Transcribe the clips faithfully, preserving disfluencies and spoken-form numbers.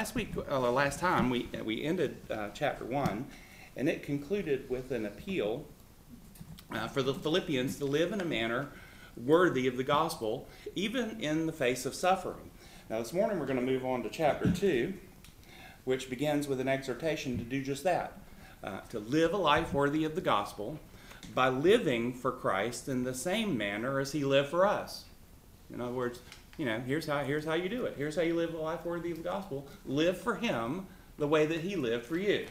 Last week, uh, last time, we, we ended uh, chapter one, and it concluded with an appeal uh, for the Philippians to live in a manner worthy of the gospel, even in the face of suffering. Now, this morning we're going to move on to chapter two, which begins with an exhortation to do just that, uh, to live a life worthy of the gospel by living for Christ in the same manner as he lived for us. In other words, you know, here's how, here's how you do it. Here's how you live a life worthy of the gospel. Live for him the way that he lived for you.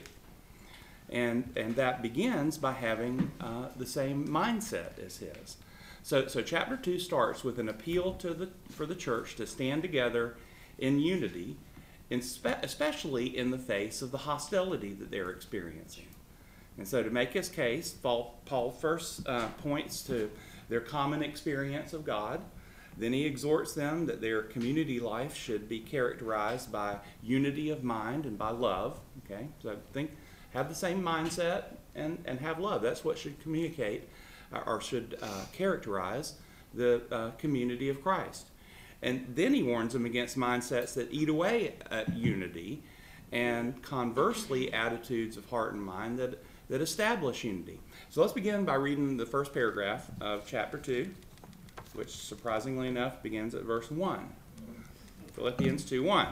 And, and that begins by having uh, the same mindset as his. So, so chapter two starts with an appeal to the, for the church to stand together in unity, in spe- especially in the face of the hostility that they're experiencing. And so to make his case, Paul, Paul first uh, points to their common experience of God. Then he exhorts them that their community life should be characterized by unity of mind and by love. Okay, so think, have the same mindset and, and have love. That's what should communicate uh, or should uh, characterize the uh, community of Christ. And then he warns them against mindsets that eat away at unity, and conversely attitudes of heart and mind that, that establish unity. So let's begin by reading the first paragraph of chapter two, which surprisingly enough begins at verse one. Philippians two one.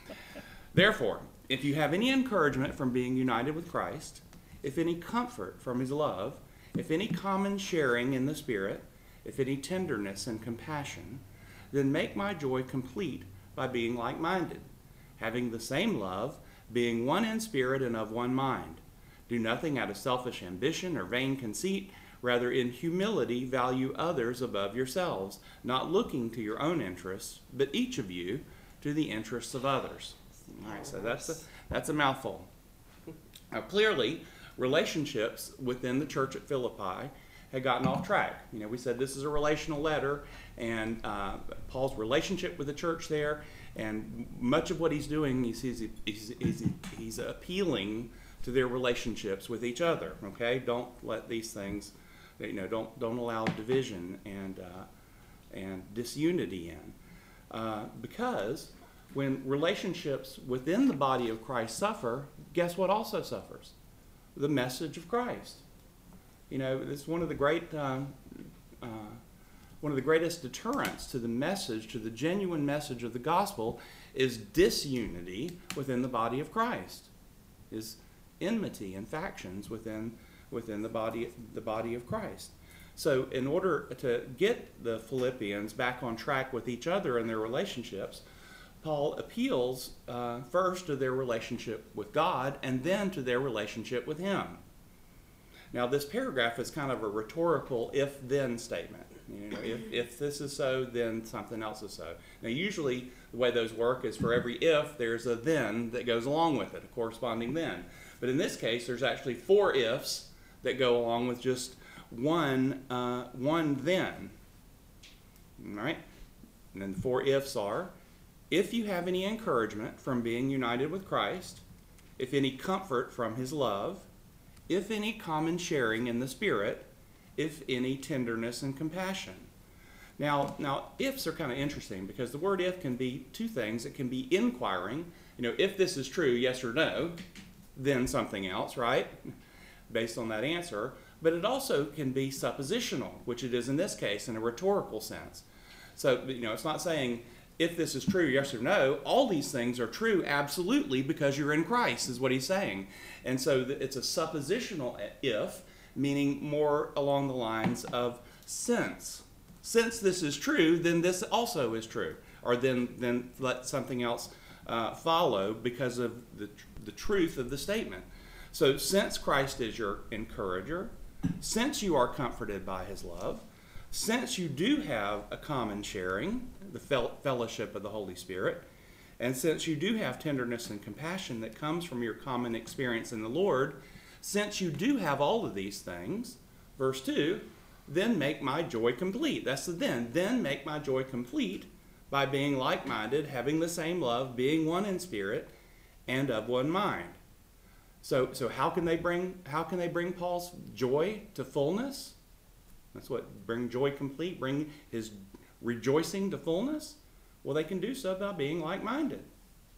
Therefore, if you have any encouragement from being united with Christ, if any comfort from his love, if any common sharing in the Spirit, if any tenderness and compassion, then make my joy complete by being like-minded, having the same love, being one in spirit and of one mind. Do nothing out of selfish ambition or vain conceit. Rather, in humility, value others above yourselves, not looking to your own interests, but each of you to the interests of others. All right, so that's a, that's a mouthful. Now, clearly, relationships within the church at Philippi had gotten off track. You know, we said this is a relational letter, and uh, Paul's relationship with the church there, and much of what he's doing, he's, he's, he's, he's, he's appealing to their relationships with each other. Okay, don't let these things, you know, don't don't allow division and uh, and disunity in, uh, because when relationships within the body of Christ suffer, guess what also suffers? The message of Christ. You know, it's one of the great, uh, uh, one of the greatest deterrents to the message, to the genuine message of the gospel, is disunity within the body of Christ, is enmity and factions within within the body the body of Christ. So, in order to get the Philippians back on track with each other in their relationships, Paul appeals uh, first to their relationship with God and then to their relationship with him. Now, this paragraph is kind of a rhetorical if-then statement. You know, if, if this is so, then something else is so. Now, usually the way those work is for every if, there's a then that goes along with it, a corresponding then. But in this case, there's actually four ifs that go along with just one, uh, one then. All right? And then the four ifs are, if you have any encouragement from being united with Christ, if any comfort from his love, if any common sharing in the Spirit, if any tenderness and compassion. Now, now ifs are kind of interesting because the word if can be two things. It can be inquiring, you know, if this is true, yes or no, then something else, right? Based on that answer. But it also can be suppositional, which it is in this case in a rhetorical sense. So, you know, it's not saying if this is true, yes or no. All these things are true absolutely because you're in Christ, is what he's saying. And so it's a suppositional if, meaning more along the lines of since. Since this is true, then this also is true. Or then, then let something else uh, follow because of the, the truth of the statement. So since Christ is your encourager, since you are comforted by his love, since you do have a common sharing, the fel- fellowship of the Holy Spirit, and since you do have tenderness and compassion that comes from your common experience in the Lord, since you do have all of these things, verse two, then make my joy complete. That's the then. Then make my joy complete by being like-minded, having the same love, being one in spirit, and of one mind. So, so how can they bring how can they bring Paul's joy to fullness? That's what bring joy complete, bring his rejoicing to fullness. Well, they can do so by being like-minded,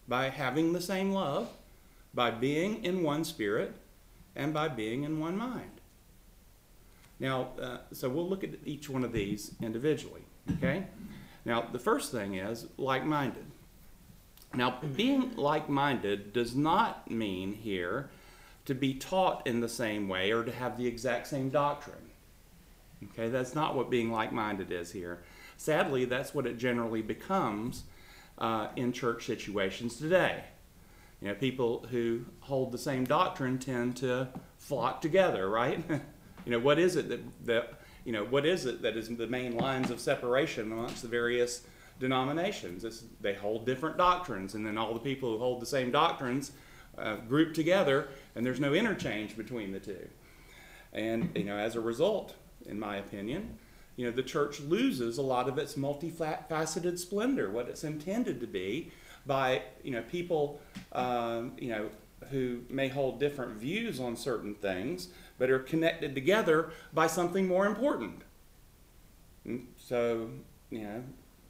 by having the same love, by being in one spirit, and by being in one mind. Now, uh, so we'll look at each one of these individually, okay? Now, the first thing is like-minded. Now, being like-minded does not mean here to be taught in the same way or to have the exact same doctrine. Okay, that's not what being like-minded is here. Sadly, that's what it generally becomes uh, in church situations today. You know, people who hold the same doctrine tend to flock together, right? You know, what is it that, that, you know, what is it that is the main lines of separation amongst the various denominations? It's, they hold different doctrines, and then all the people who hold the same doctrines uh, group together, and there's no interchange between the two. And, you know, as a result, in my opinion, you know, the church loses a lot of its multifaceted splendor, what it's intended to be, by, you know, people, um, you know, who may hold different views on certain things, but are connected together by something more important. And so, you know,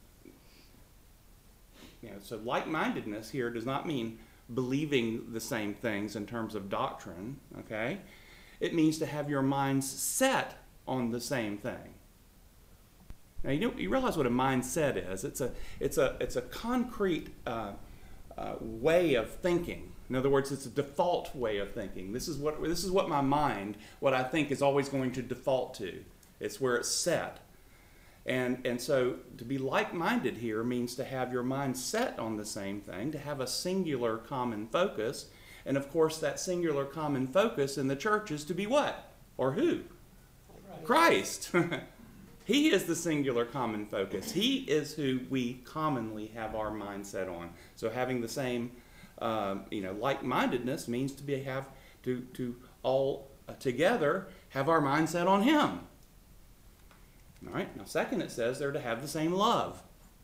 you know, so like-mindedness here does not mean believing the same things in terms of doctrine, okay? It means to have your minds set on the same thing. Now, you know, you realize what a mindset is. It's a, it's a, it's a concrete uh, uh, way of thinking. In other words, it's a default way of thinking. This is what, this is what my mind, what I think is always going to default to. It's where it's set. And, and so to be like-minded here means to have your mind set on the same thing, to have a singular common focus. And of course, that singular common focus in the church is to be what? Or who? Christ. He is the singular common focus. He is who we commonly have our mind set on. So having the same, um, you know, like-mindedness means to be have to to all uh, together have our mind set on Him. All right. Now, second, it says they're to have the same love.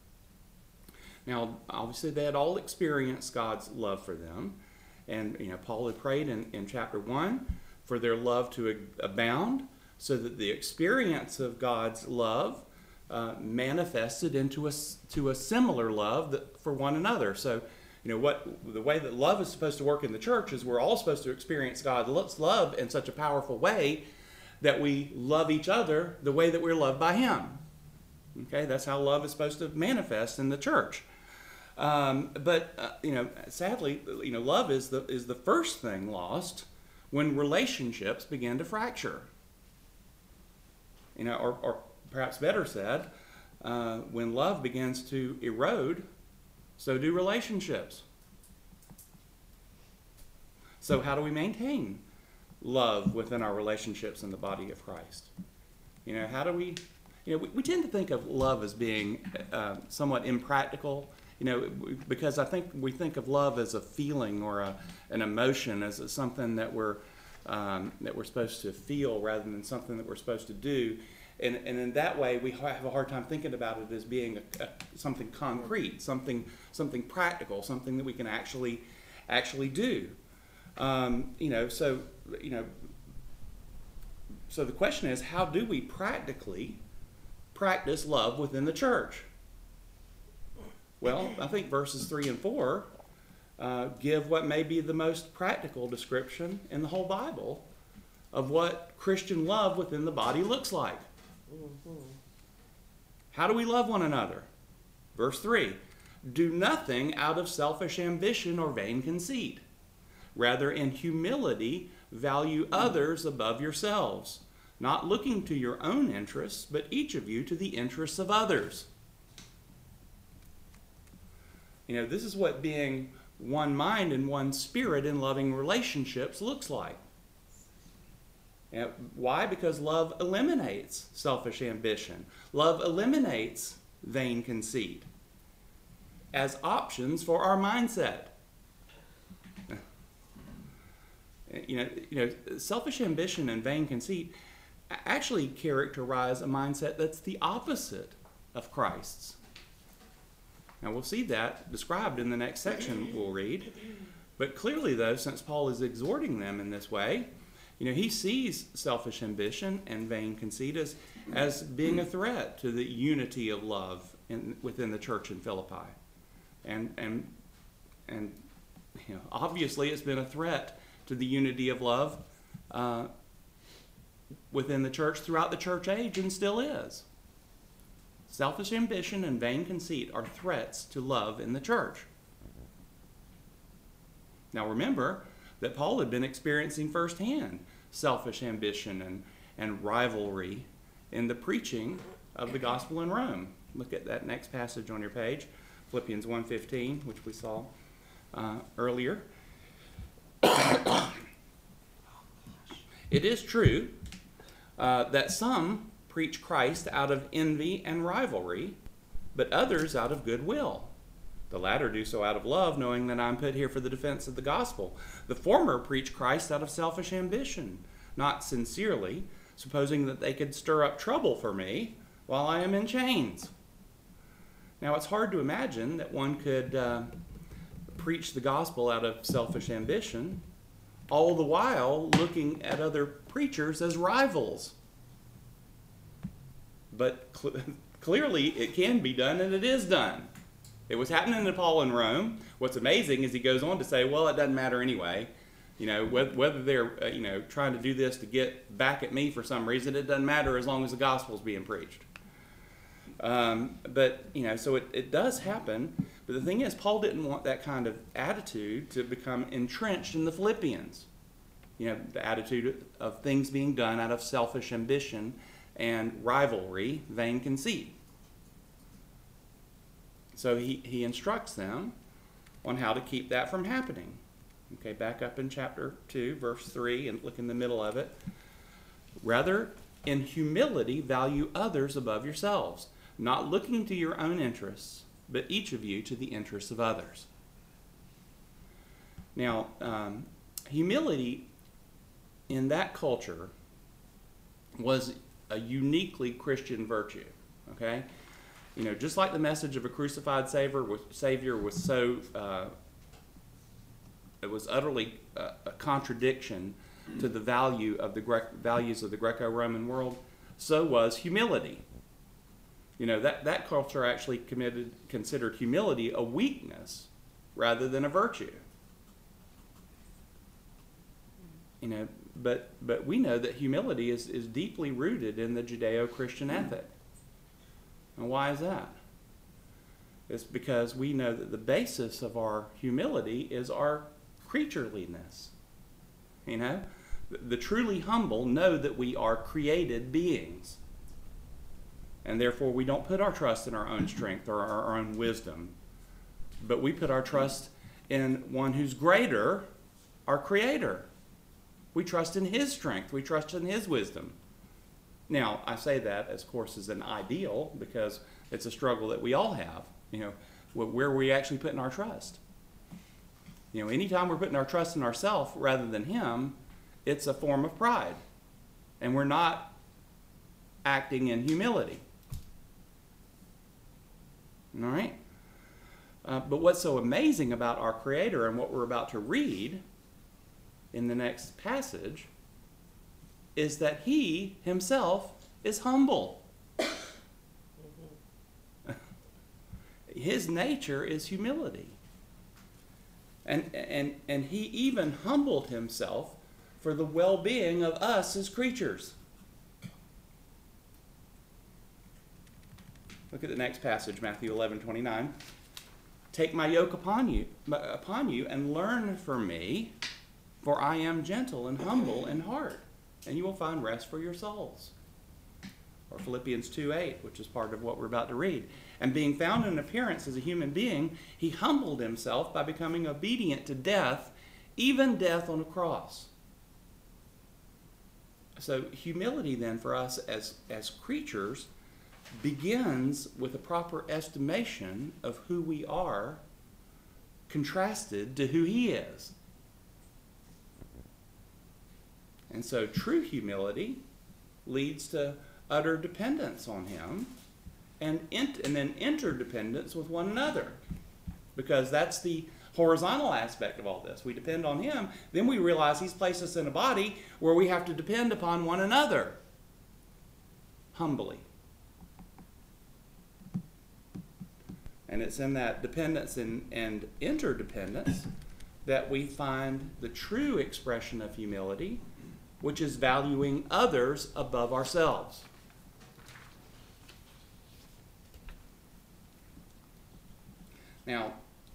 Now, obviously, they had all experienced God's love for them, and you know, Paul had prayed in, in chapter one for their love to abound, so that the experience of God's love uh, manifested into a, to a similar love that, for one another. So, you know, what the way that love is supposed to work in the church is we're all supposed to experience God's love in such a powerful way that we love each other the way that we're loved by Him. Okay, that's how love is supposed to manifest in the church. Um, but, uh, you know, sadly, you know, love is the, is the first thing lost when relationships begin to fracture. You know, or, or perhaps better said, uh, when love begins to erode, so do relationships. So how do we maintain love within our relationships in the body of Christ? You know, how do we, you know, we, we tend to think of love as being uh, somewhat impractical, you know, because I think we think of love as a feeling or a, an emotion, as a, something that we're Um, that we're supposed to feel rather than something that we're supposed to do. And, and in that way, we have a hard time thinking about it as being a, a, something concrete, something something practical, something that we can actually actually do. Um, you know, so, you know, so the question is, how do we practically practice love within the church? Well, I think verses three and four Uh, give what may be the most practical description in the whole Bible of what Christian love within the body looks like. Mm-hmm. How do we love one another? Verse three, do nothing out of selfish ambition or vain conceit. Rather, in humility, value others above yourselves, not looking to your own interests, but each of you to the interests of others. You know, this is what being one mind and one spirit in loving relationships looks like. And why? Because love eliminates selfish ambition. Love eliminates vain conceit as options for our mindset. You know, you know, selfish ambition and vain conceit actually characterize a mindset that's the opposite of Christ's. Now, we'll see that described in the next section we'll read. But clearly, though, since Paul is exhorting them in this way, you know, he sees selfish ambition and vain conceit as, as being a threat to the unity of love in, within the church in Philippi. And, and and you know, obviously it's been a threat to the unity of love uh, within the church throughout the church age, and still is. Selfish ambition and vain conceit are threats to love in the church. Now remember that Paul had been experiencing firsthand selfish ambition and, and rivalry in the preaching of the gospel in Rome. Look at that next passage on your page, Philippians one fifteen, which we saw uh, earlier. It is true uh, that some preach Christ out of envy and rivalry, but others out of goodwill. The latter do so out of love, knowing that I am put here for the defense of the gospel. The former preach Christ out of selfish ambition, not sincerely, supposing that they could stir up trouble for me while I am in chains. Now, it's hard to imagine that one could uh, preach the gospel out of selfish ambition, all the while looking at other preachers as rivals. But cl- clearly it can be done, and it is done. It was happening to Paul in Rome. What's amazing is he goes on to say, well, it doesn't matter anyway. You know, whether, whether they're, uh, you know, trying to do this to get back at me for some reason, it doesn't matter as long as the gospel's being preached. Um, but, you know, so it, it does happen. But the thing is, Paul didn't want that kind of attitude to become entrenched in the Philippians. You know, the attitude of things being done out of selfish ambition and rivalry, vain conceit. So he, he instructs them on how to keep that from happening. Okay, back up in chapter two, verse three, and look in the middle of it. Rather, in humility, value others above yourselves, not looking to your own interests, but each of you to the interests of others. Now, um, humility in that culture was a uniquely Christian virtue, okay? You know, just like the message of a crucified Savior was, Savior was so, uh, it was utterly uh, a contradiction to the value of the Gre- values of the Greco-Roman world, so was humility. You know, that, that culture actually committed, considered humility a weakness rather than a virtue. You know, but but we know that humility is, is deeply rooted in the Judeo-Christian ethic. And why is that? It's because we know that the basis of our humility is our creatureliness. You know, the, the truly humble know that we are created beings. And therefore we don't put our trust in our own strength or our, our own wisdom, but we put our trust in one who's greater, our Creator. We trust in His strength. We trust in His wisdom. Now, I say that, as, of course, as an ideal, because it's a struggle that we all have, you know, where we actually putting our trust. You know, anytime we're putting our trust in ourselves rather than Him, it's a form of pride. And we're not acting in humility. All right? Uh, but what's so amazing about our Creator and what we're about to read in the next passage is that He Himself is humble. His nature is humility. And, and, and He even humbled Himself for the well-being of us as creatures. Look at the next passage, Matthew eleven twenty-nine. Take my yoke upon you, upon you and learn from me, for I am gentle and humble in heart, and you will find rest for your souls. Or Philippians two eight, which is part of what we're about to read. And being found in appearance as a human being, He humbled Himself by becoming obedient to death, even death on a cross. So humility then for us as, as creatures begins with a proper estimation of who we are contrasted to who He is. And so true humility leads to utter dependence on Him and, int- and then interdependence with one another, because that's the horizontal aspect of all this. We depend on Him, then we realize He's placed us in a body where we have to depend upon one another humbly. And it's in that dependence and, and interdependence that we find the true expression of humility, which is valuing others above ourselves. Now,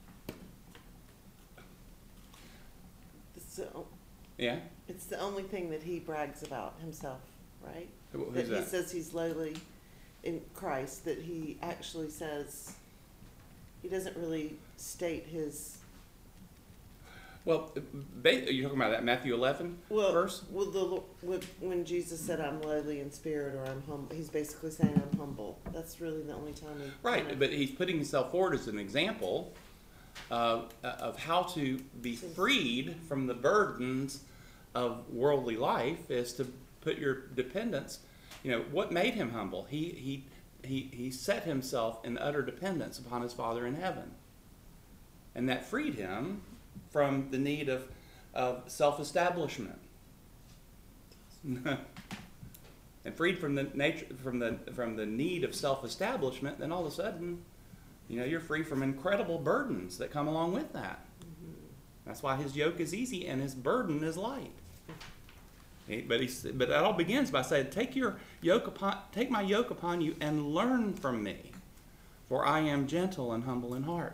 So yeah? it's the only thing that he brags about himself, right? Who- Who's That he that? says he's lowly in Christ, that he actually says, he doesn't really state his, Well, ba- you're talking about that Matthew eleven well, verse? well, the, Lo- when- when Jesus said, I'm lowly in spirit, or I'm humble, he's basically saying I'm humble. That's really the only time he. Right, kind of- but he's putting himself forward as an example of, of how to be freed from the burdens of worldly life, is to put your dependence. You know, what made him humble? He, he, he, he set himself in utter dependence upon his Father in heaven. And that freed him from the need of, of self-establishment. And freed from the nature, from the, from the need of self-establishment, then all of a sudden, you know, you're free from incredible burdens that come along with that. That's why his yoke is easy and his burden is light. He- But he, but it all begins by saying, "Take your yoke upon, take my yoke upon you, and learn from me, for I am gentle and humble in heart."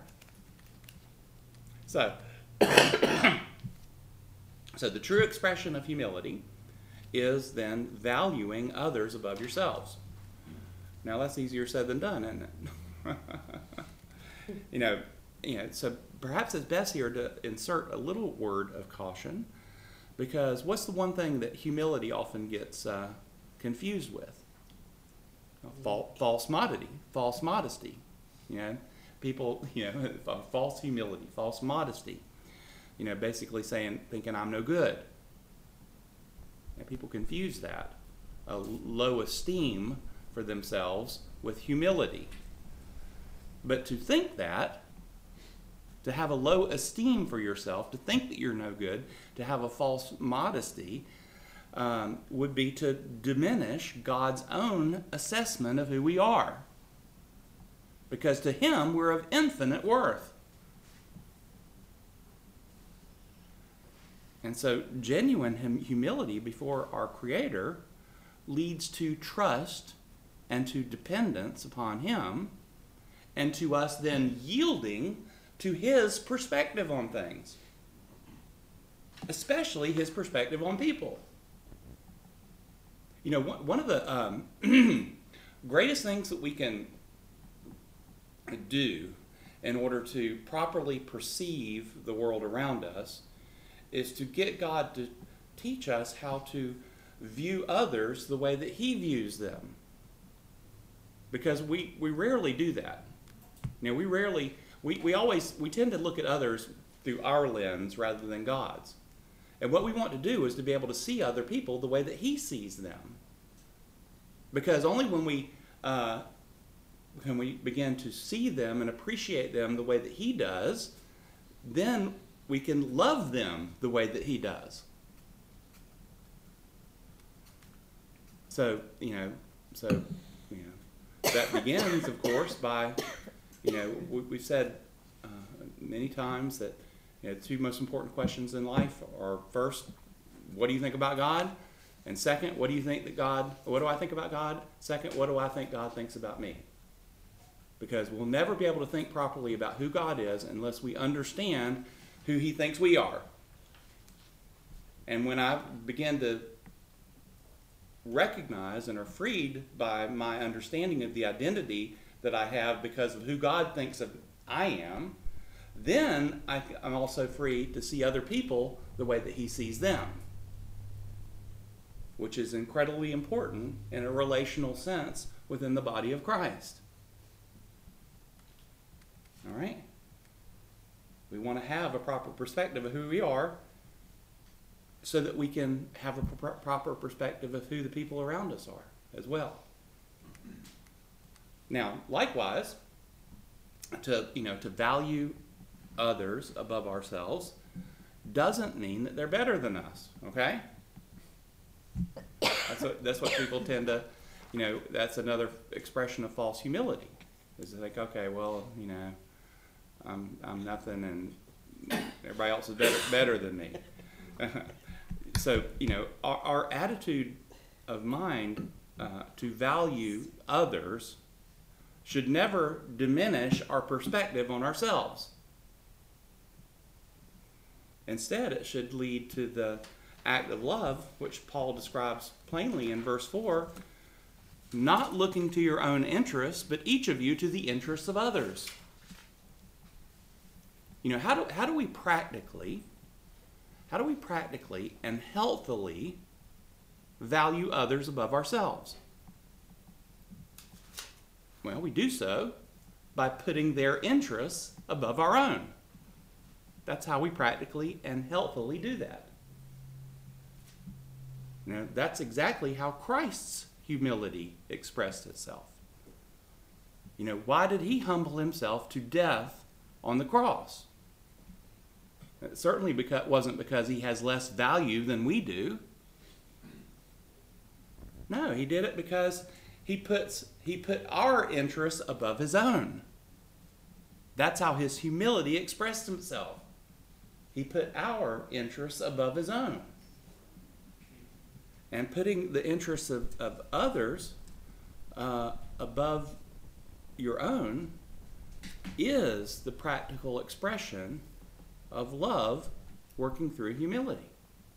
So, so the true expression of humility is then valuing others above yourselves. Now that's easier said than done, isn't it? you know, you know. So perhaps it's best here to insert a little word of caution, because what's the one thing that humility often gets uh, confused with? False, false modesty, false modesty. You know, people, you know, false humility, false modesty. You know, basically saying, thinking I'm no good. And people confuse that, a low esteem for themselves with humility. But to think that, to have a low esteem for yourself, to think that you're no good, to have a false modesty, um, would be to diminish God's own assessment of who we are. Because to Him, we're of infinite worth. And so genuine hum- humility before our Creator leads to trust and to dependence upon Him, and to us then yielding to His perspective on things, especially His perspective on people. You know, one, one of the um, greatest things that we can do in order to properly perceive the world around us is to get God to teach us how to view others the way that He views them. Because we, we rarely do that. You know, we rarely, we, we always, we tend to look at others through our lens rather than God's. And what we want to do is to be able to see other people the way that He sees them. Because only when we, uh, when we begin to see them and appreciate them the way that He does, then we can love them the way that He does. So, you know, so, you know, that begins, of course, by, you know, we, we've said uh, many times that, you know, the two most important questions in life are, first, what do you think about God? And second, what do you think that God, what do I think about God? Second, what do I think God thinks about me? Because we'll never be able to think properly about who God is unless we understand who He thinks we are. And when I begin to recognize and are freed by my understanding of the identity that I have because of who God thinks of I am, then I, I'm also free to see other people the way that He sees them, which is incredibly important in a relational sense within the body of Christ. All right? We want to have a proper perspective of who we are so that we can have a pro- proper perspective of who the people around us are as well. Now, likewise, to, you know, to value others above ourselves doesn't mean that they're better than us, okay? That's what, that's what people tend to, you know, that's another expression of false humility. Is to think, okay, well, you know, I'm I'm nothing, and everybody else is better better than me. So, you know, our, our attitude of mind uh, to value others should never diminish our perspective on ourselves. Instead, it should lead to the act of love, which Paul describes plainly in verse four, not looking to your own interests, but each of you to the interests of others. You know, how do, how do we practically, how do we practically and healthily value others above ourselves? Well, we do so by putting their interests above our own. That's how we practically and healthily do that. Now, that's exactly how Christ's humility expressed itself. You know, why did he humble himself to death on the cross? It certainly beca- wasn't because he has less value than we do. No, he did it because he puts he put our interests above his own. That's how his humility expressed himself. He put our interests above his own. And putting the interests of, of others uh, above your own is the practical expression of love working through humility.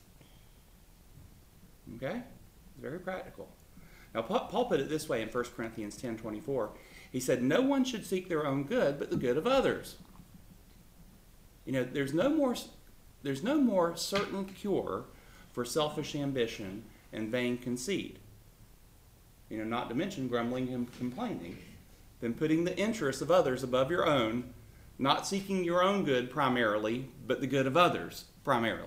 Okay? It's very practical. Now, Paul put it this way in First Corinthians ten twenty-four. He said, no one should seek their own good, but the good of others. You know, there's no more, there's no more certain cure for selfish ambition and vain conceit, you know, not to mention grumbling and complaining, than putting the interests of others above your own, not seeking your own good primarily, but the good of others primarily.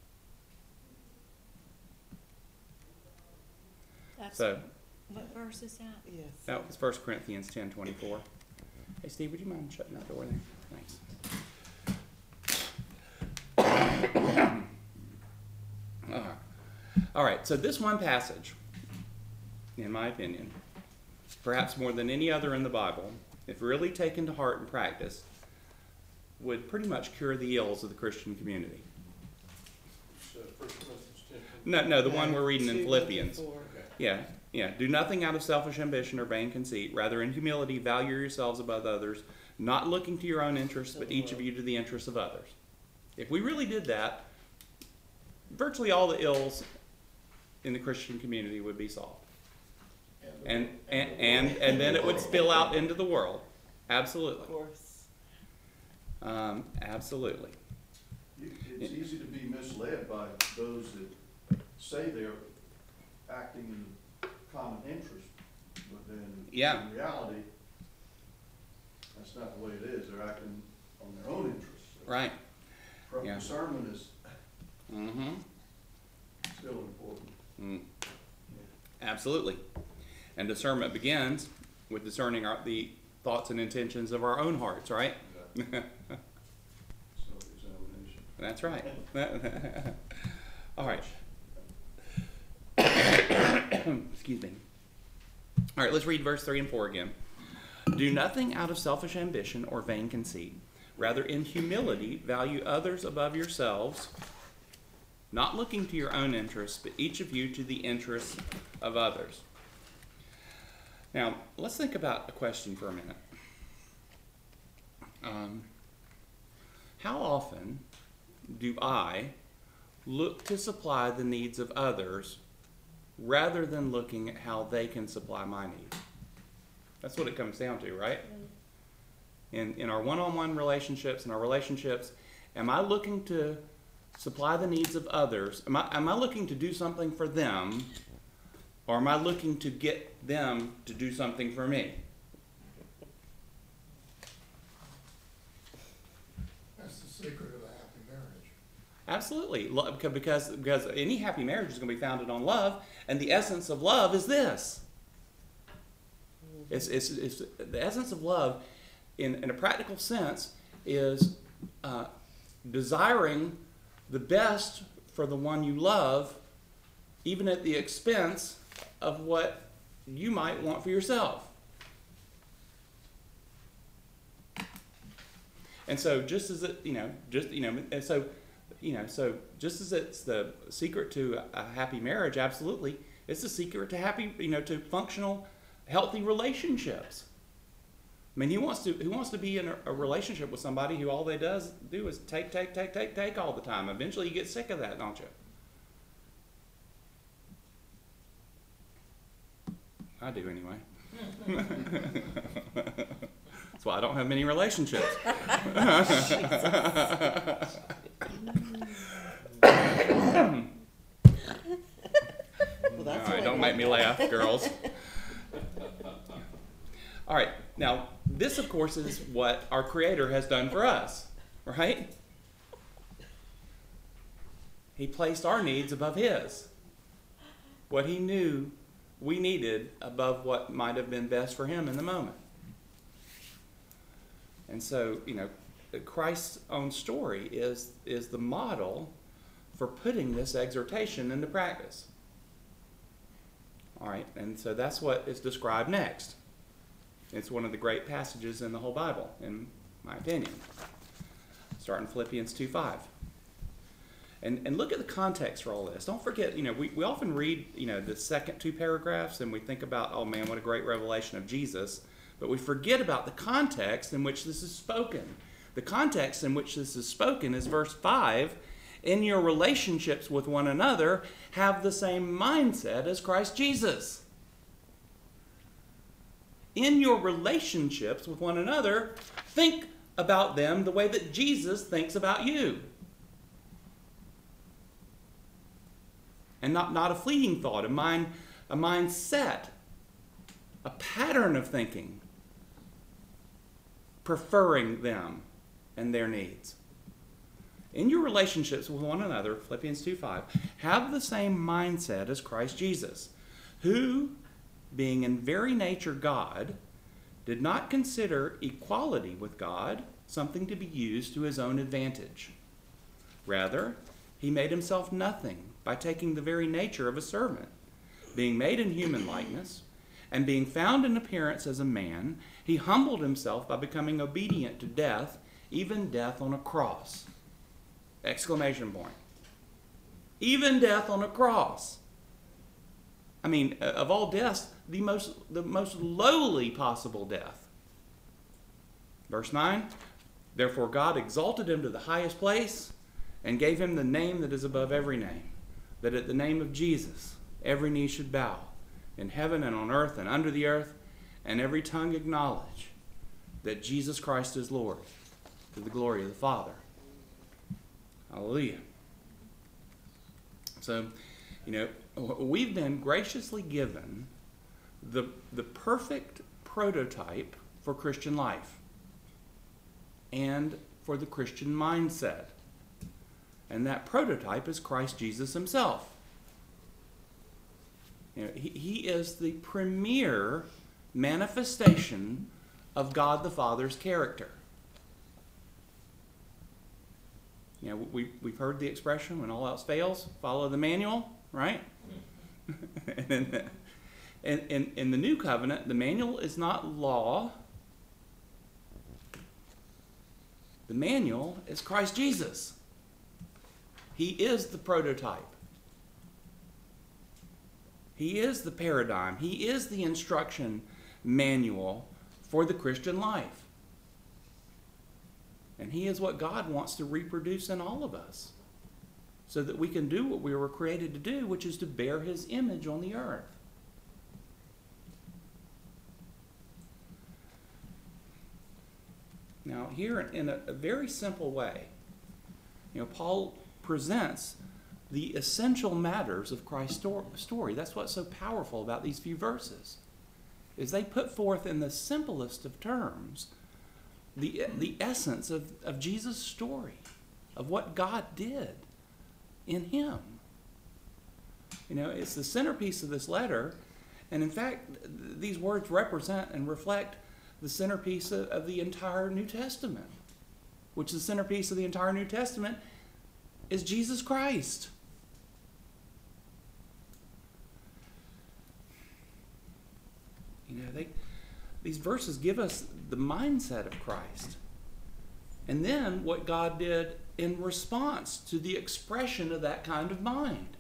That's So, what verse is that? Yes. that was First Corinthians ten twenty-four. Hey, Steve, would you mind shutting that door there? Thanks. All right. All right, so this one passage, in my opinion, perhaps more than any other in the Bible, if really taken to heart and practiced, would pretty much cure the ills of the Christian community. So, First Corinthians ten. No, no, the one we're reading in Two, Philippians. four. Yeah, yeah. Do nothing out of selfish ambition or vain conceit. Rather, in humility, value yourselves above others, not looking to your own interests, but each of you to the interests of others. If we really did that, virtually all the ills in the Christian community would be solved. And and, and, and then it would spill out into the world. Absolutely. Of course. Um, absolutely. You- It's easy to be misled by those that say they're acting in common interest, but then Yeah. in reality, that's not the way it is. They're acting on their own interests. Right. Proper Yeah. discernment is Mm-hmm. still important. Mm. Absolutely. And discernment begins with discerning our, the thoughts and intentions of our own hearts, right? Self-examination. That's right. All right. Excuse me. All right, let's read verse three and four again. Do nothing out of selfish ambition or vain conceit. Rather, in humility, value others above yourselves, not looking to your own interests, but each of you to the interests of others. Now, let's think about a question for a minute. Um, how often do I look to supply the needs of others rather than looking at how they can supply my needs? That's what it comes down to, right? In, in our one-on-one relationships, in our relationships, am I looking to supply the needs of others? Am I, am I looking to do something for them, or am I looking to get them to do something for me? That's the secret of a happy marriage. Absolutely, Lo- beca- because because any happy marriage is going to be founded on love, and the essence of love is this. It's, it's, it's the essence of love, in, in a practical sense, is uh, desiring the best for the one you love, even at the expense of what you might want for yourself. And so just as it, you know, just, you know, and so, you know, so just as it's the secret to a, a happy marriage, absolutely, it's the secret to happy, you know, to functional, healthy relationships. I mean, he wants to, he wants to be in a, a relationship with somebody who all they does do is take, take, take, take, take all the time. Eventually you get sick of that, don't you? I do anyway. That's why I don't have many relationships. Well, All that's right, the don't way make to me go. laugh, girls. All right, now this, of course, is what our Creator has done for us, right? He placed our needs above His. What He knew we needed above what might have been best for Him in the moment. And so, you know, Christ's own story is, is the model for putting this exhortation into practice. All right, and so that's what is described next. It's one of the great passages in the whole Bible, in my opinion. Starting Philippians two five. And, and look at the context for all this. Don't forget, you know, we, we often read, you know, the second two paragraphs and we think about, oh man, what a great revelation of Jesus. But we forget about the context in which this is spoken. The context in which this is spoken is verse five. In your relationships with one another, have the same mindset as Christ Jesus. In your relationships with one another, think about them the way that Jesus thinks about you. And not, not a fleeting thought, a mind, a mindset, a pattern of thinking, preferring them and their needs. In your relationships with one another, Philippians two five, have the same mindset as Christ Jesus, who, being in very nature God, did not consider equality with God something to be used to his own advantage. Rather, he made himself nothing by taking the very nature of a servant, being made in human likeness, and being found in appearance as a man, he humbled himself by becoming obedient to death, even death on a cross. Exclamation point. Even death on a cross. I mean, of all deaths, the most, the most lowly possible death. Verse nine, therefore God exalted him to the highest place and gave him the name that is above every name, that at the name of Jesus every knee should bow, in heaven and on earth and under the earth, and every tongue acknowledge that Jesus Christ is Lord, to the glory of the Father. Hallelujah. So, you know, we've been graciously given the, the perfect prototype for Christian life and for the Christian mindset. And that prototype is Christ Jesus himself. You know, he, he is the premier manifestation of God the Father's character. You know, we, we've heard the expression, when all else fails, follow the manual, right? and in, the, in, in, in the New Covenant, the manual is not law. The manual is Christ Jesus. He is the prototype. He is the paradigm. He is the instruction manual for the Christian life. And he is what God wants to reproduce in all of us, so that we can do what we were created to do, which is to bear his image on the earth. Now, here in a, a very simple way, you know, Paul presents the essential matters of Christ's story. That's what's so powerful about these few verses, is they put forth in the simplest of terms the, the essence of, of Jesus' story, of what God did in him. You know, it's the centerpiece of this letter, and in fact, these words represent and reflect the centerpiece of, of the entire New Testament, which the centerpiece of the entire New Testament is Jesus Christ. You know, they, these verses give us the mindset of Christ. And then what God did in response to the expression of that kind of mind.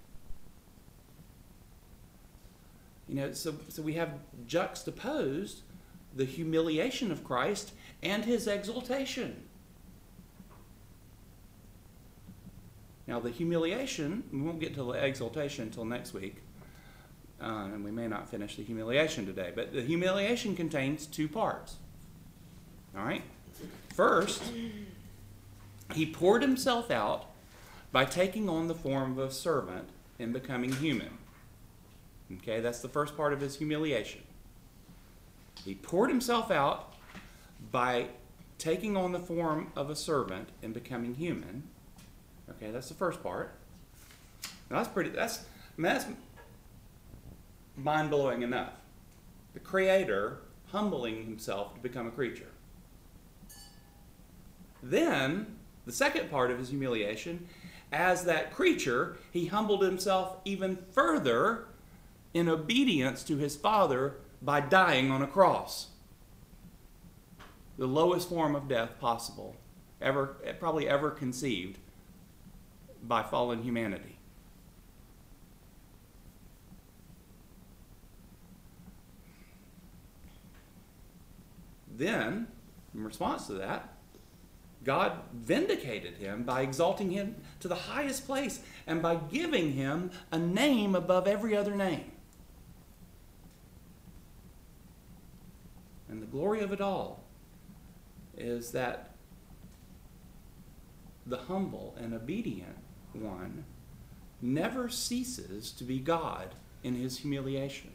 You know, so, so we have juxtaposed the humiliation of Christ and his exaltation. Now, the humiliation, we won't get to the exaltation until next week, uh, and we may not finish the humiliation today, but the humiliation contains two parts. All right? First, he poured himself out by taking on the form of a servant and becoming human. Okay, that's the first part of his humiliation. He poured himself out by taking on the form of a servant and becoming human. Okay, that's the first part. Now that's pretty, that's, I mean, that's mind-blowing enough. The Creator humbling himself to become a creature. Then, the second part of his humiliation, as that creature, he humbled himself even further in obedience to his Father by dying on a cross. The lowest form of death possible, ever, probably ever conceived by fallen humanity. Then, in response to that, God vindicated him by exalting him to the highest place and by giving him a name above every other name. And the glory of it all is that the humble and obedient one never ceases to be God in his humiliation.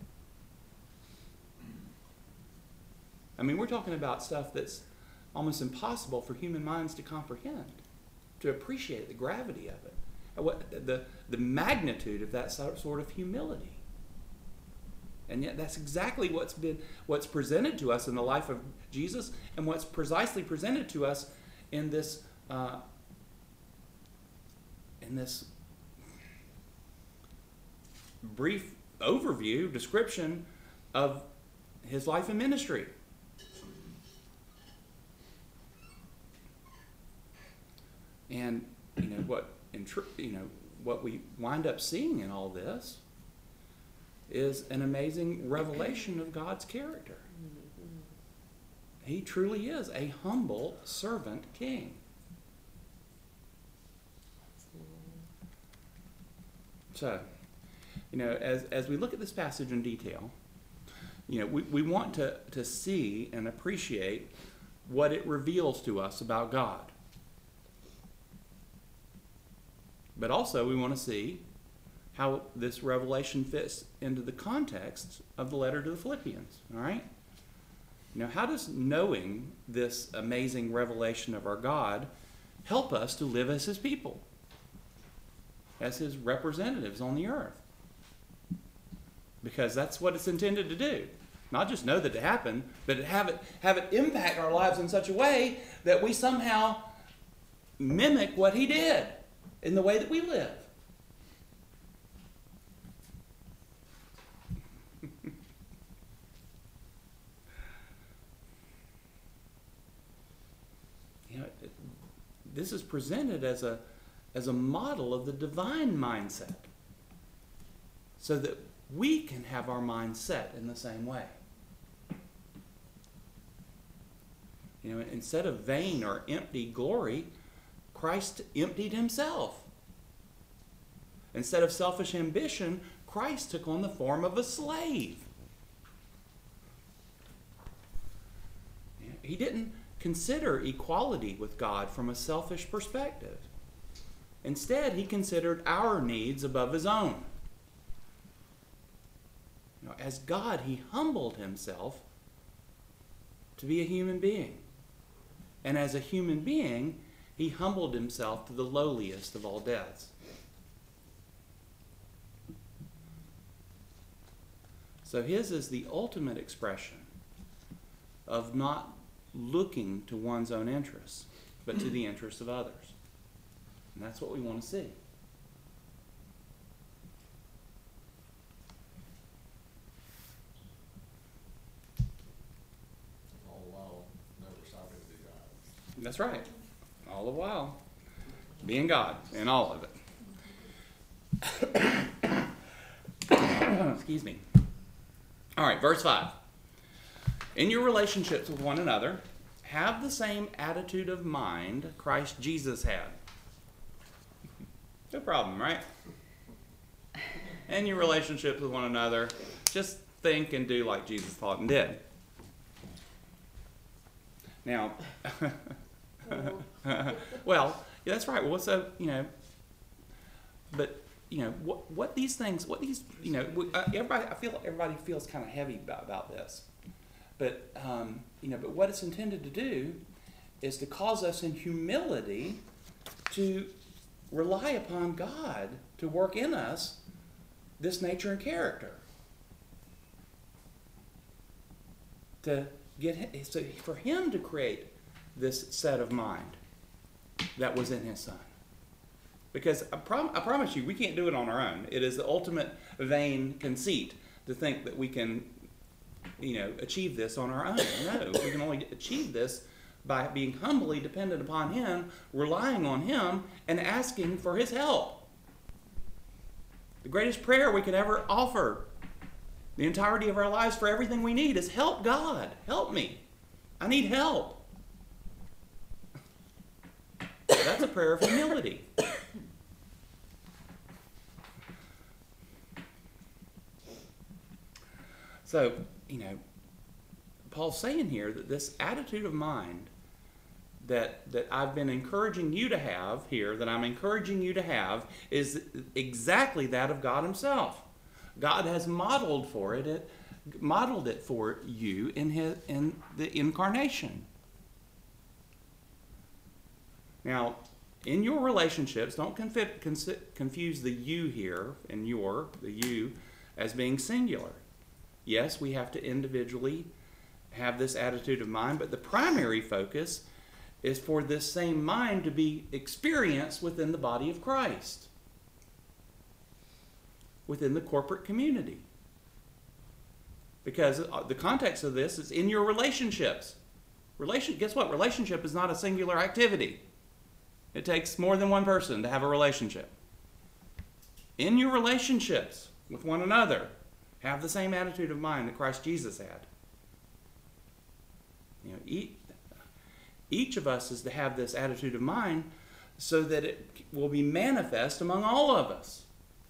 I mean, we're talking about stuff that's almost impossible for human minds to comprehend, to appreciate the gravity of it, what, the, the magnitude of that sort of humility. And yet that's exactly what's been what's presented to us in the life of Jesus, and what's precisely presented to us in this uh, in this brief overview, description of his life and ministry. And you know what, in tr- you know what we wind up seeing in all this is an amazing revelation of God's character. He truly is a humble servant king. So, you know, as, as we look at this passage in detail, you know, we, we want to, to see and appreciate what it reveals to us about God. But also we want to see how this revelation fits into the context of the letter to the Philippians. All right? Now, how does knowing this amazing revelation of our God help us to live as his people, as his representatives on the earth? Because that's what it's intended to do. Not just know that it happened, but to have it, have it impact our lives in such a way that we somehow mimic what he did in the way that we live. You know, it, this is presented as a as a model of the divine mindset, so that we can have our mind set in the same way. You know, instead of vain or empty glory, Christ emptied himself. Instead of selfish ambition, Christ took on the form of a slave. He didn't consider equality with God from a selfish perspective. Instead, he considered our needs above his own. You know, as God, he humbled himself to be a human being. And as a human being, he humbled himself to the lowliest of all deaths. So his is the ultimate expression of not looking to one's own interests, but to the interests of others. And that's what we want to see. All while never stopping to be God. That's right. All the while, being God in all of it. Excuse me. All right, verse five. In your relationships with one another, have the same attitude of mind Christ Jesus had. No problem, right? In your relationships with one another, just think and do like Jesus thought and did. Now, well, yeah, that's right. Well, so, you know, but, you know, what, what these things, what these, you know, we, uh, everybody, I feel everybody feels kind of heavy about, about this. But, um, you know, but what it's intended to do is to cause us in humility to rely upon God to work in us this nature and character. To get, so for Him to create this set of mind that was in His Son. Because I, prom- I promise you, we can't do it on our own. It is the ultimate vain conceit to think that we can, you know, achieve this on our own. No, we can only achieve this by being humbly dependent upon Him, relying on Him, and asking for His help. The greatest prayer we could ever offer the entirety of our lives for everything we need is help God. Help me. I need help. That's a prayer of humility. So, you know, Paul's saying here that this attitude of mind that, that I've been encouraging you to have here, that I'm encouraging you to have, is exactly that of God Himself. God has modeled for it, it modeled it for you in his in the incarnation. Now, in your relationships, don't confi- consi- confuse the you here and your, the you, as being singular. Yes, we have to individually have this attitude of mind, but the primary focus is for this same mind to be experienced within the body of Christ, within the corporate community. Because the context of this is in your relationships. Relation, guess what? Relationship is not a singular activity. It takes more than one person to have a relationship. In your relationships with one another, have the same attitude of mind that Christ Jesus had. You know, each, each of us is to have this attitude of mind so that it will be manifest among all of us.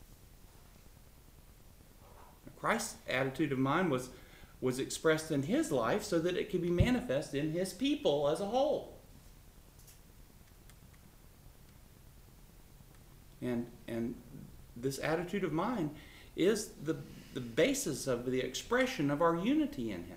Christ's attitude of mind was, was expressed in His life so that it could be manifest in His people as a whole. And, and this attitude of mind is the, the basis of the expression of our unity in Him.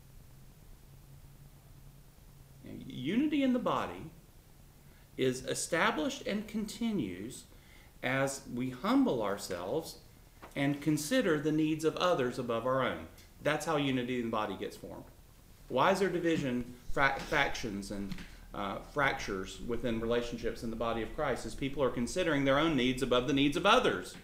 And unity in the body is established and continues as we humble ourselves and consider the needs of others above our own. That's how unity in the body gets formed. Why is there division, fra- factions, and uh, fractures within relationships in the body of Christ? As people are considering their own needs above the needs of others.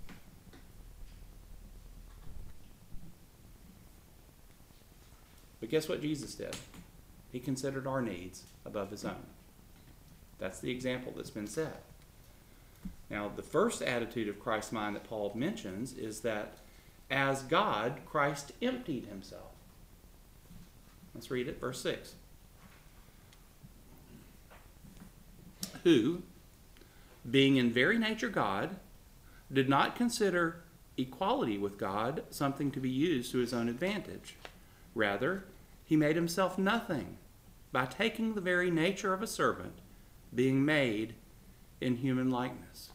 But guess what Jesus did? He considered our needs above His own. That's the example that's been set. Now, the first attitude of Christ's mind that Paul mentions is that as God, Christ emptied Himself. Let's read it, verse six. Who, being in very nature God, did not consider equality with God something to be used to His own advantage. Rather, He made Himself nothing by taking the very nature of a servant, being made in human likeness.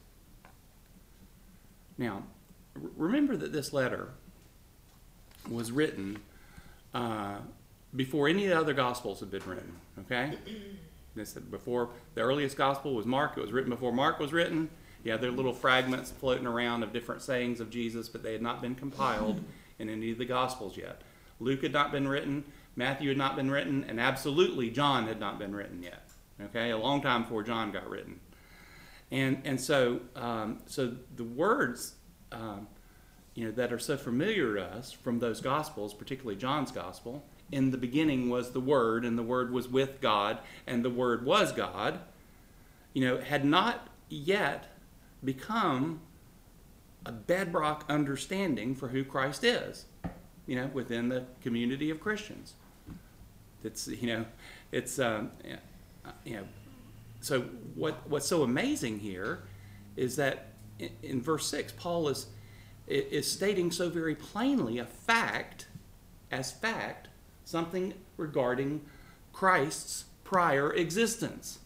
Now, remember that this letter was written uh, before any of the other Gospels had been written, okay? This, before the earliest Gospel was Mark. It was written before Mark was written. Yeah, there are little fragments floating around of different sayings of Jesus, but they had not been compiled in any of the Gospels yet. Luke had not been written, Matthew had not been written, and absolutely John had not been written yet. Okay, a long time before John got written. And and so um, so the words um, you know that are so familiar to us from those Gospels, particularly John's Gospel, in the beginning was the Word, and the Word was with God, and the Word was God, you know, had not yet become a bedrock understanding for who Christ is, you know, within the community of Christians. It's, you know, it's, um, you know, so what what's so amazing here is that in, in verse six, Paul is is stating so very plainly a fact, as fact, something regarding Christ's prior existence.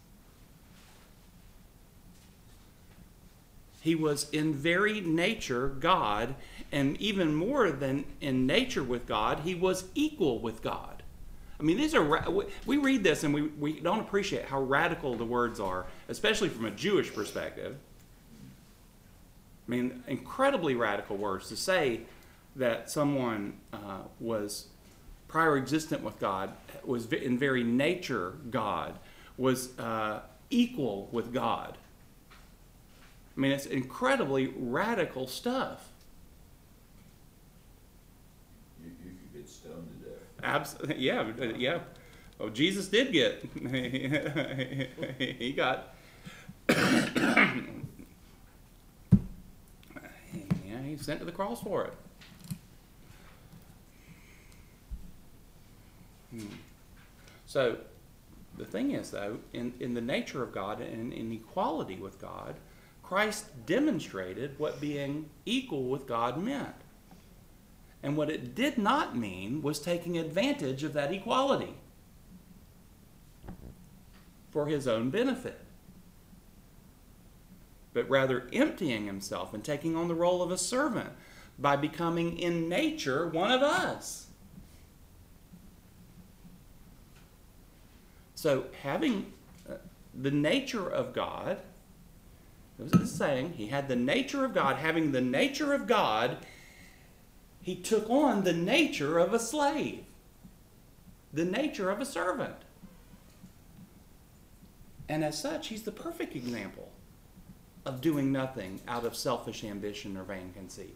He was in very nature God, and even more than in nature with God, he was equal with God. I mean, these are, we read this and we, we don't appreciate how radical the words are, especially from a Jewish perspective. I mean, incredibly radical words to say that someone uh, was prior existent with God, was in very nature God, was uh, equal with God. I mean, it's incredibly radical stuff. You, you could get stoned to death. Absolutely, yeah, yeah. Oh, Jesus did get. He got. Yeah, he sent to the cross for it. Hmm. So, the thing is, though, in, in the nature of God and in equality with God, Christ demonstrated what being equal with God meant. And what it did not mean was taking advantage of that equality for his own benefit, but rather emptying himself and taking on the role of a servant by becoming in nature one of us. So having uh, the nature of God, it was saying he had the nature of God. Having the nature of God, he took on the nature of a slave, the nature of a servant. And as such, he's the perfect example of doing nothing out of selfish ambition or vain conceit.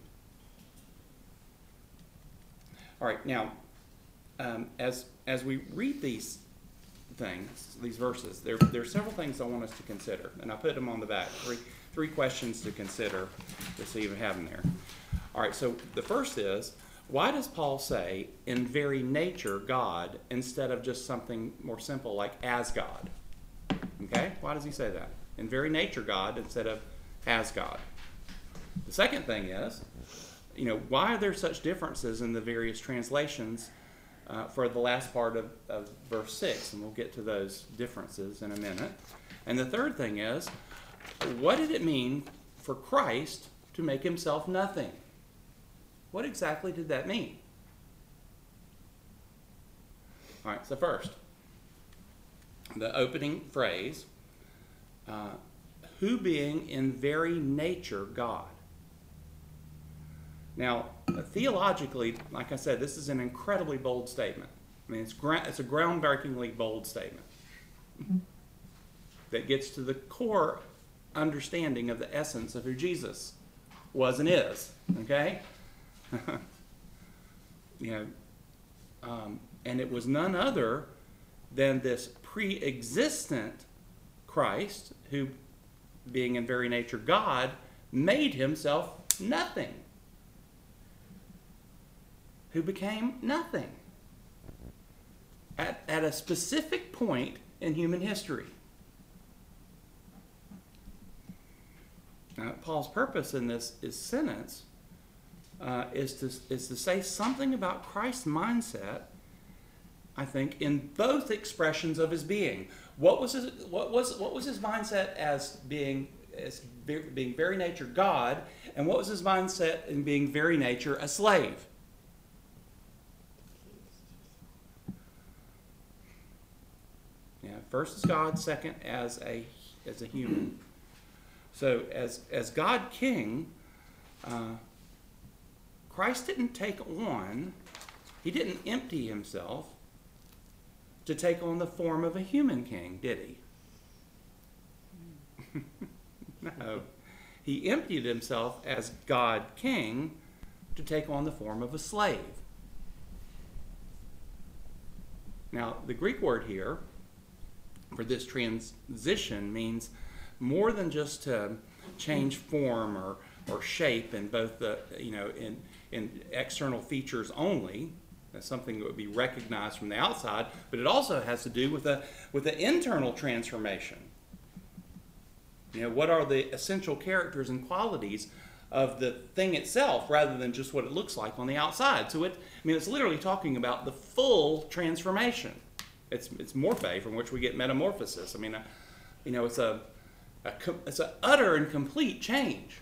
All right, now, um, as as we read these things, these verses, there, there are several things I want us to consider, and I put them on the back. Three, three questions to consider, just so you have them there. All right, so the first is, why does Paul say, in very nature, God, instead of just something more simple like as God? Okay, why does he say that? In very nature, God, instead of as God. The second thing is, you know, why are there such differences in the various translations uh, for the last part of, of verse six? And we'll get to those differences in a minute. And the third thing is, what did it mean for Christ to make himself nothing? What exactly did that mean? All right, so first, the opening phrase, uh, who being in very nature God. Now, theologically, like I said, this is an incredibly bold statement. I mean, it's, gra- it's a groundbreakingly bold statement that gets to the core understanding of the essence of who Jesus was and is. Okay? You know, um, and it was none other than this pre-existent Christ who, being in very nature God, made himself nothing. Who became nothing at, at a specific point in human history. Now, Paul's purpose in this is sentence uh, is to is to say something about Christ's mindset, I think, in both expressions of his being. What was his what was what was his mindset as being as being very nature God, and what was his mindset in being very nature a slave? Yeah, first as God, second as a as a human. So as as God King, uh, Christ didn't take on, he didn't empty himself to take on the form of a human king, did he? No. He emptied himself as God King to take on the form of a slave. Now, the Greek word here for this transition means more than just to change form or, or shape in both the, you know, in, in external features only. That's something that would be recognized from the outside, but it also has to do with a with an internal transformation. You know, what are the essential characters and qualities of the thing itself rather than just what it looks like on the outside? So it, I mean, it's literally talking about the full transformation. It's it's morphe, from which we get metamorphosis. I mean, uh, you know, it's a, a it's an utter and complete change.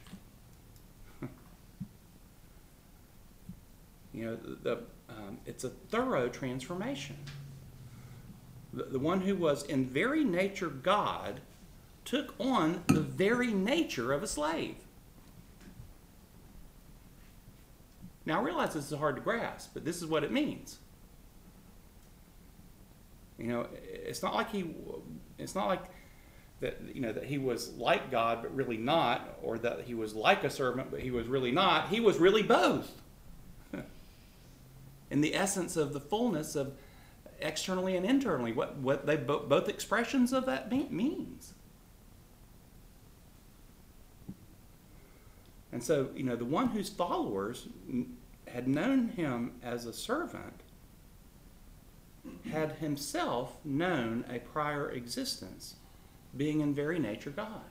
You know, the, the um, it's a thorough transformation. The, the one who was in very nature God took on the very nature of a slave. Now, I realize this is hard to grasp, but this is what it means. You know, it's not like he, it's not like that, you know, that he was like God but really not, or that he was like a servant but he was really not. He was really both. In the essence of the fullness of externally and internally, what, what they bo- both expressions of that mean, means. And so, you know, the one whose followers had known him as a servant had himself known a prior existence, being in very nature God.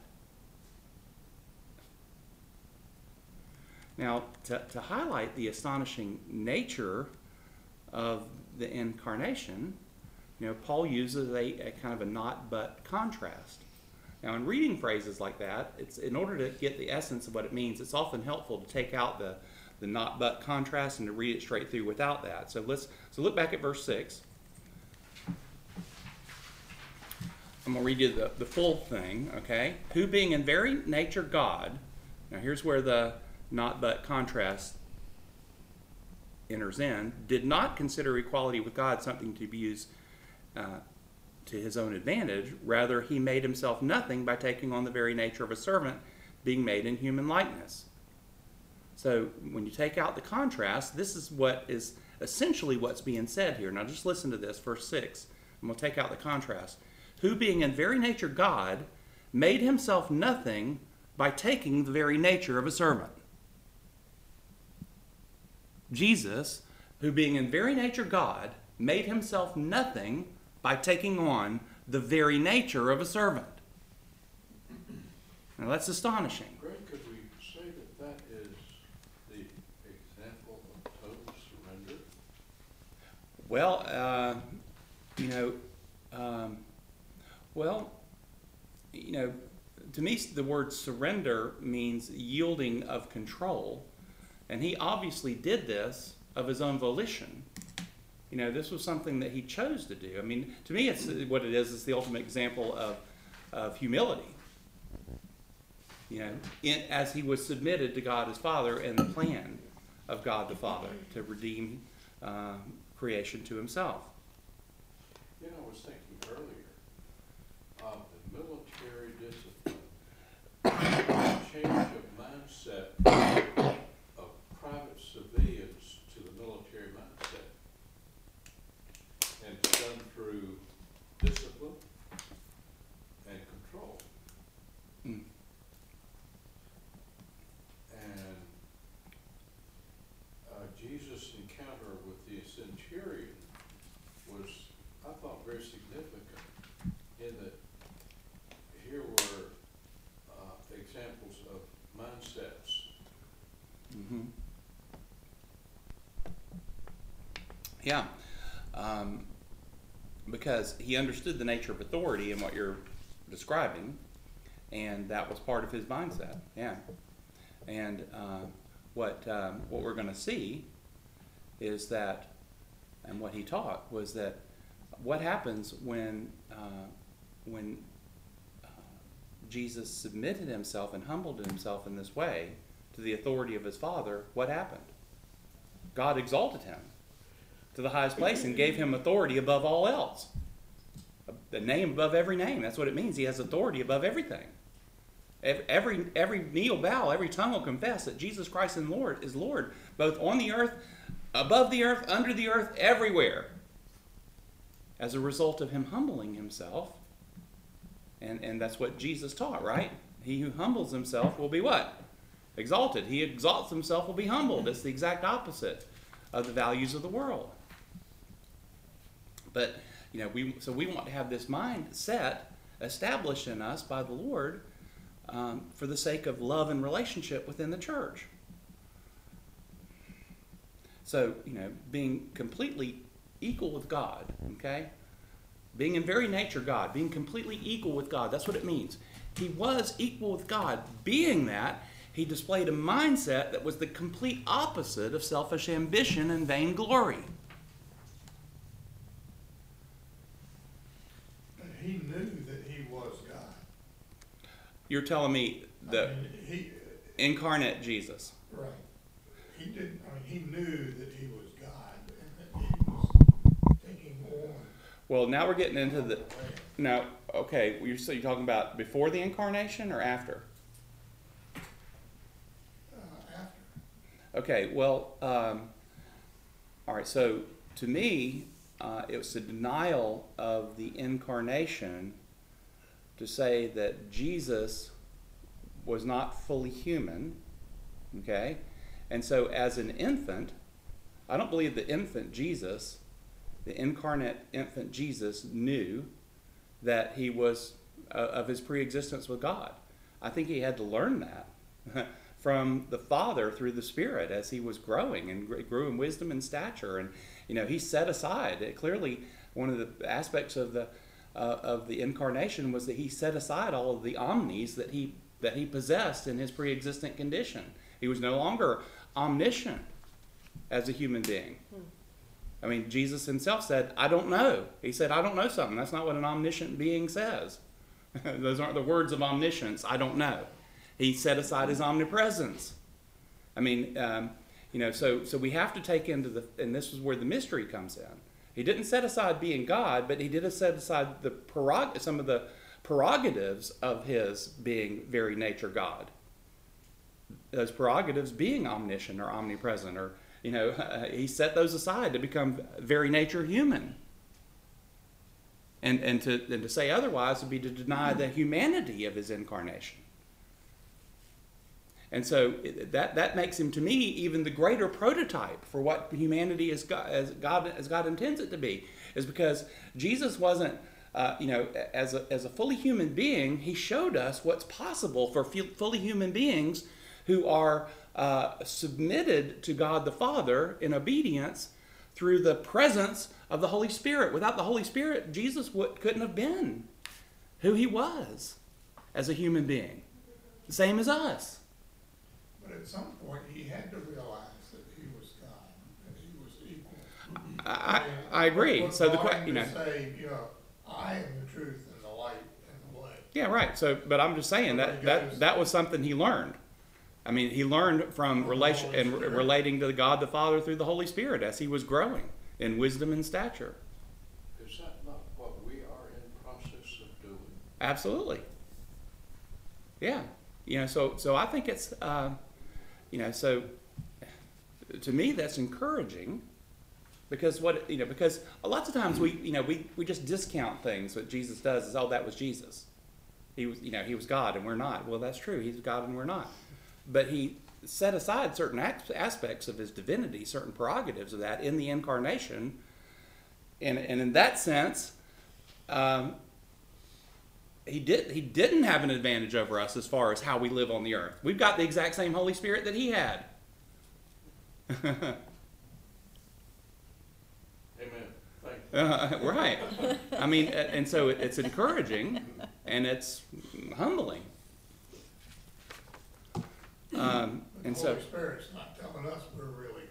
Now, to, to highlight the astonishing nature of the incarnation, you know, Paul uses a, a kind of a not but contrast. Now, in reading phrases like that, it's in order to get the essence of what it means, it's often helpful to take out the, the not but contrast and to read it straight through without that. So let's so look back at verse six. I'm going to read you the, the full thing, okay? Who being in very nature God, now here's where the not but contrast enters in, did not consider equality with God something to be used uh, to his own advantage. Rather, he made himself nothing by taking on the very nature of a servant, being made in human likeness. So when you take out the contrast, this is what is essentially what's being said here. Now just listen to this, verse six. I'm going to take out the contrast. Who being in very nature God, made himself nothing by taking the very nature of a servant. Jesus, who being in very nature God, made himself nothing by taking on the very nature of a servant. Now that's astonishing. Greg, could we say that that is the example of total surrender? Well, uh, you know, um, well, you know, to me the word surrender means yielding of control. And he obviously did this of his own volition. You know, this was something that he chose to do. I mean, to me, it's what it is. It's the ultimate example of, of humility. You know, in, as he was submitted to God his Father and the plan of God the Father to redeem uh, creation to himself. You know, I was thinking earlier of the military discipline, change of mindset of private civilians to the military mindset. And it's done through discipline and control. Mm. And uh, Jesus' encounter with the centurion was, I thought, very significant in that here were uh, examples of mindsets. Mm-hmm. Yeah. Um, because he understood the nature of authority in what you're describing, and that was part of his mindset. Yeah. And uh, what um, what we're going to see is that, and what he taught was that, what happens when uh, when uh, Jesus submitted himself and humbled himself in this way to the authority of his Father? What happened? God exalted him to the highest place and gave him authority above all else. The name above every name. That's what it means. He has authority above everything. Every, every, every knee will bow, every tongue will confess that Jesus Christ is Lord, is Lord, both on the earth, above the earth, under the earth, everywhere. as a result of him humbling himself. And, and that's what Jesus taught, right? He who humbles himself will be what? Exalted. He exalts himself will be humbled. It's the exact opposite of the values of the world. But, you know, we so we want to have this mindset established in us by the Lord um, for the sake of love and relationship within the church. So, you know, being completely equal with God, okay? Being in very nature God, being completely equal with God, that's what it means. He was equal with God. Being that, he displayed a mindset that was the complete opposite of selfish ambition and vainglory. And he knew that he was God. You're telling me I the mean, he, incarnate Jesus. right, he didn't, I mean, he knew that he was God, and that he was taking on Well, now we're getting into the... the way. Now, okay, you're, so you're talking about before the incarnation or after? Uh, after, Okay, well, um, all right, so to me, uh, it was a denial of the incarnation to say that Jesus was not fully human, okay? And so as an infant, I don't believe the infant Jesus, the incarnate infant Jesus, knew that he was uh, of his pre-existence with God. I think he had to learn that from the Father through the Spirit as he was growing and gr- grew in wisdom and stature. And, you know, he set aside, it clearly, one of the aspects of the uh, of the incarnation was that he set aside all of the omnis that he that he possessed in his pre-existent condition. He was no longer omniscient as a human being. I mean, Jesus himself said, I don't know. He said, I don't know something. That's not what an omniscient being says. Those aren't the words of omniscience. I don't know. He set aside his omnipresence. I mean, um, you know, so so we have to take into the, and this is where the mystery comes in. He didn't set aside being God, but he did set aside the prerog- some of the prerogatives of his being very nature God. Those prerogatives being omniscient or omnipresent, or, you know, he set those aside to become very nature human. And, and, to, and to say otherwise would be to deny the humanity of his incarnation. And so that, that makes him, to me, even the greater prototype for what humanity is God, as God, as God intends it to be, is because Jesus wasn't, uh, you know, as a, as a fully human being, he showed us what's possible for fully human beings who are uh, submitted to God the Father in obedience through the presence of the Holy Spirit. Without the Holy Spirit, Jesus would, couldn't have been who he was as a human being, the same as us. but at some point, he had to realize that he was God, that he was equal. I, I, I agree. What's So the wrong question, you to know, say, you know, I am the truth and the light and the way. yeah, right. So, but I'm just saying that that that was something he learned. I mean, he learned from relation and re- relating to God the Father through the Holy Spirit as he was growing in wisdom and stature. Is that not what we are in process of doing? Absolutely. Yeah. You know, so so I think it's, uh, you know, so to me that's encouraging, because what you know, because lots of times we you know we we just discount things. What Jesus does is, oh, that was Jesus. He was you know he was God and we're not. Well, that's true. He's God and we're not. But he set aside certain aspects of his divinity, certain prerogatives of that in the incarnation. And, and in that sense, um, he, did, he didn't have an advantage over us as far as how we live on the earth. We've got the exact same Holy Spirit that he had. Amen. Thank you. Uh, right. I mean, and so it's encouraging and it's humbling. Um, But and the so, Holy Spirit's not telling us we're really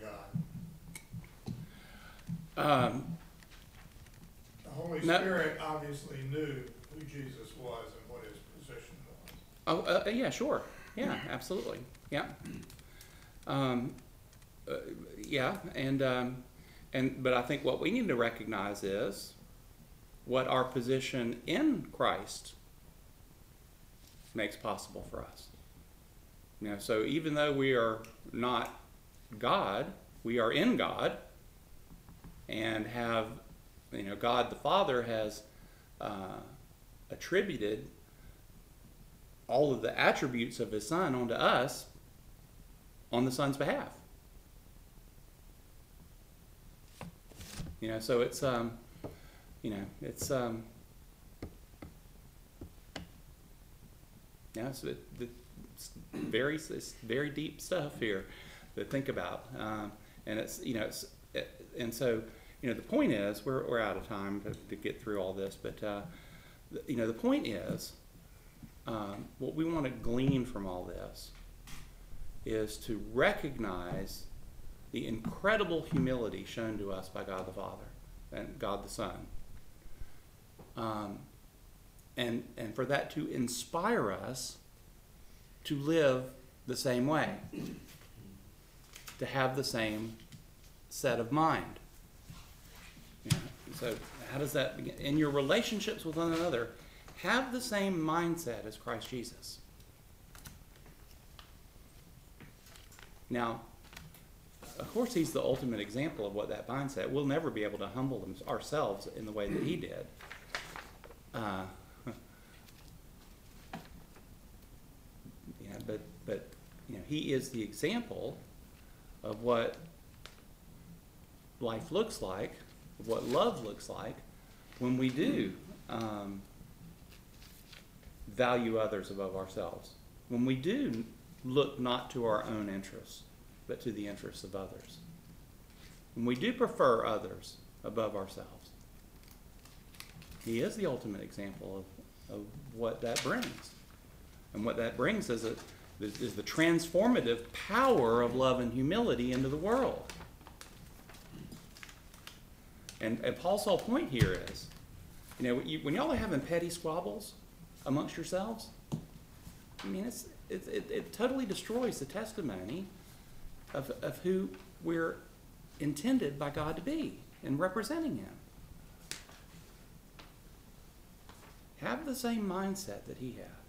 God. um, The Holy No. Spirit obviously knew who Jesus was and what his position was. oh, uh, yeah, sure. Yeah, absolutely. Yeah. Um, uh, yeah, and, um, and, but I think what we need to recognize is what our position in Christ makes possible for us. You know, so even though we are not God, we are in God and have you know, God the Father has uh, attributed all of the attributes of his Son onto us on the Son's behalf. You know, so it's, um, you know, it's, um, yeah, it's, it, it's very, it's very deep stuff here to think about. Um, and it's, you know, it's, it, and so, you know, the point is, we're, we're out of time to, to get through all this, but, uh, the, you know, the point is, um, what we want to glean from all this is to recognize the incredible humility shown to us by God the Father and God the Son. Um, and, and for that to inspire us to live the same way, to have the same set of mind. You know, so how does that begin? In your relationships with one another, have the same mindset as Christ Jesus. Now, of course, he's the ultimate example of what that mindset. We'll never be able to humble ourselves in the way that he did. Uh, yeah, but but you know, he is the example of what life looks like, of what love looks like, when we do um, value others above ourselves. When we do look not to our own interests, but to the interests of others. When we do prefer others above ourselves. He is the ultimate example of, of what that brings. And what that brings is, a, is the transformative power of love and humility into the world. And, and Paul's whole point here is, you know, you, when y'all are having petty squabbles amongst yourselves, I mean, it's, it, it, it totally destroys the testimony of, of who we're intended by God to be in representing him. Have the same mindset that he had.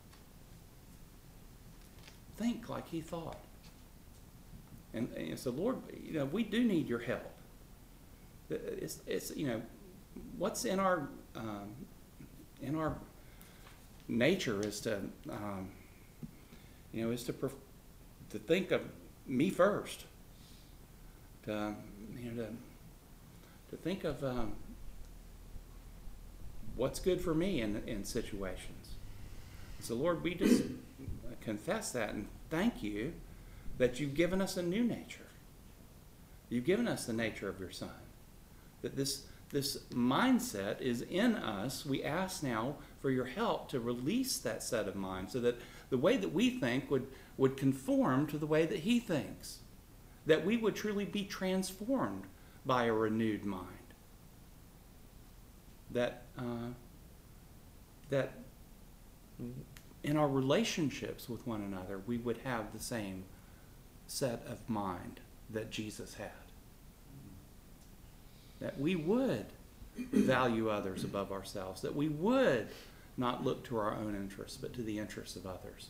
Think like he thought. And, and so, Lord, you know, we do need your help. It's, it's you know, what's in our um, in our nature is to um, you know is to pref- to think of me first. To you know to to think of um, what's good for me in in situations. So, Lord, we just confess that and thank you that you've given us a new nature. You've given us the nature of your Son. That this this mindset is in us. We ask now for your help to release that set of mind so that the way that we think would, would conform to the way that he thinks. That we would truly be transformed by a renewed mind. That, uh, that in our relationships with one another, we would have the same set of mind that Jesus had. That we would value others above ourselves. That we would not look to our own interests, but to the interests of others.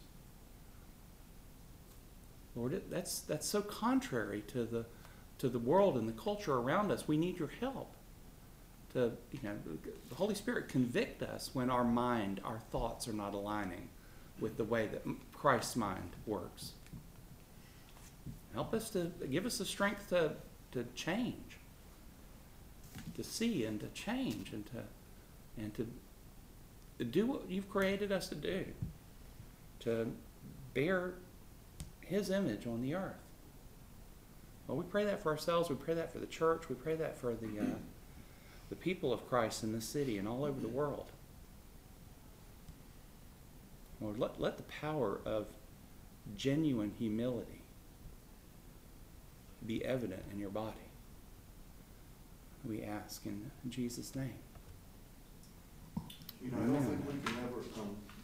Lord, that's that's so contrary to the to the world and the culture around us. We need your help. To you know, the Holy Spirit convict us when our mind, our thoughts are not aligning with the way that Christ's mind works. Help us to give us the strength to to change. To see and to change and to and to do what you've created us to do, to bear his image on the earth. Well, we pray that for ourselves. We pray that for the church. We pray that for the uh, the people of Christ in this city and all over the world. Lord, let, let the power of genuine humility be evident in your body. We ask in Jesus' name. You know, I don't think we can ever come